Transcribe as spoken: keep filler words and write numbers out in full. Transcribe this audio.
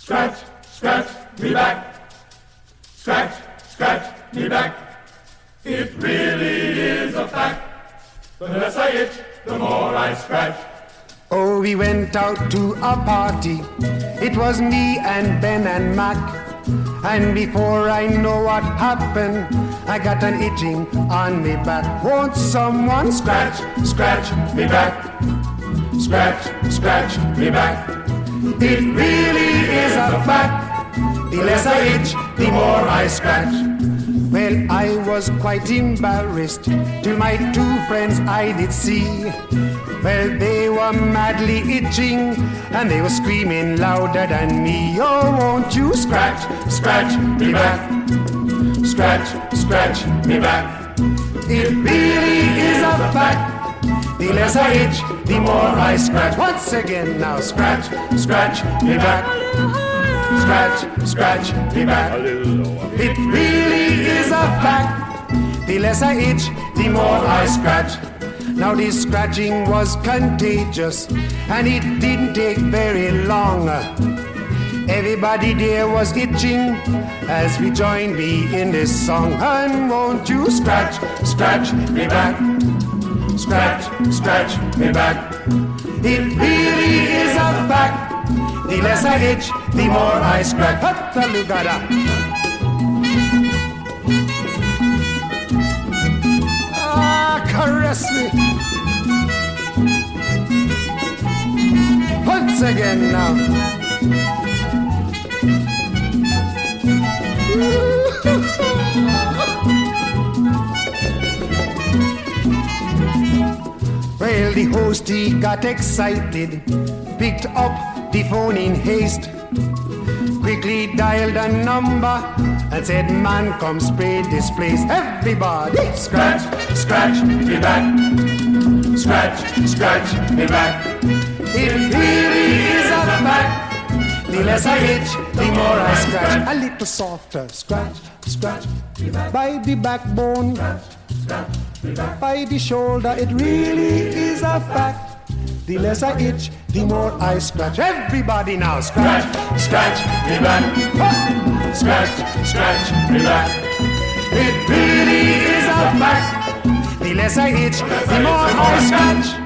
Scratch, scratch me back. Scratch, scratch me back. It really is a fact. The less I itch, the more I scratch. Oh, we went out to a party. It was me and Ben and Mac. And before I know what happened, I got an itching on me back. Won't someone scratch, scratch me back? Scratch, scratch me back. It really is a fact. The less I itch, the more I scratch. Well, I was quite embarrassed till my two friends I did see. Well, they were madly itching and they were screaming louder than me. Oh, won't you scratch, scratch me back? Scratch, scratch me back. It really is a fact. The less I itch, the more I scratch. Once again now, scratch, scratch me back. Scratch, scratch me back. It really is a fact. The less I itch, the more I scratch. Now this scratching was contagious, and it didn't take very long. Everybody there was itching as we joined me in this song. And won't you scratch, scratch me back? Scratch, scratch me back. It really is a fact. The less I itch, the more I scratch. Hatalugada. Ah, caress me. Once again now. Well, the host, he got excited, picked up the phone in haste, quickly dialed a number and said, man, come spray this place. Everybody scratch, scratch me back. Scratch, scratch me back. It really is a fact. The less I itch, the more I scratch. A little softer, scratch, scratch by the backbone, by the shoulder. It really is a fact. The less I itch, the more I scratch. Everybody now, scratch, scratch me back. Scratch, scratch me back. It really is a fact. The less I itch, the more I scratch.